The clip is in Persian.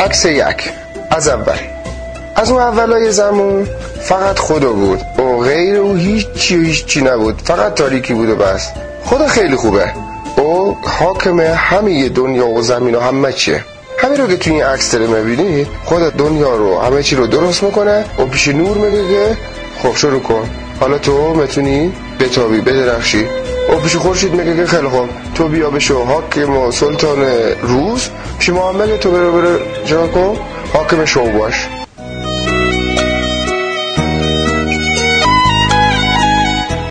عکس یک. از اون اولای زمان فقط خدا بود و غیر او هیچی نبود، فقط تاریکی بود و بس. خدا خیلی خوبه، او حاکم همه دنیا و زمین و همه چیه. همین رو که توی این عکس داره میبینی، خدا دنیا رو همه چی رو درست میکنه و پیش نور میگه که خب شروع کن، حالا تو میتونی بتابی بدرخشی. و پیش خورشید میگه که خیلی خوب تو بیا بشو حاکم و سلطان روز. پیش محمد تو برو جا کن حاکم شو باش.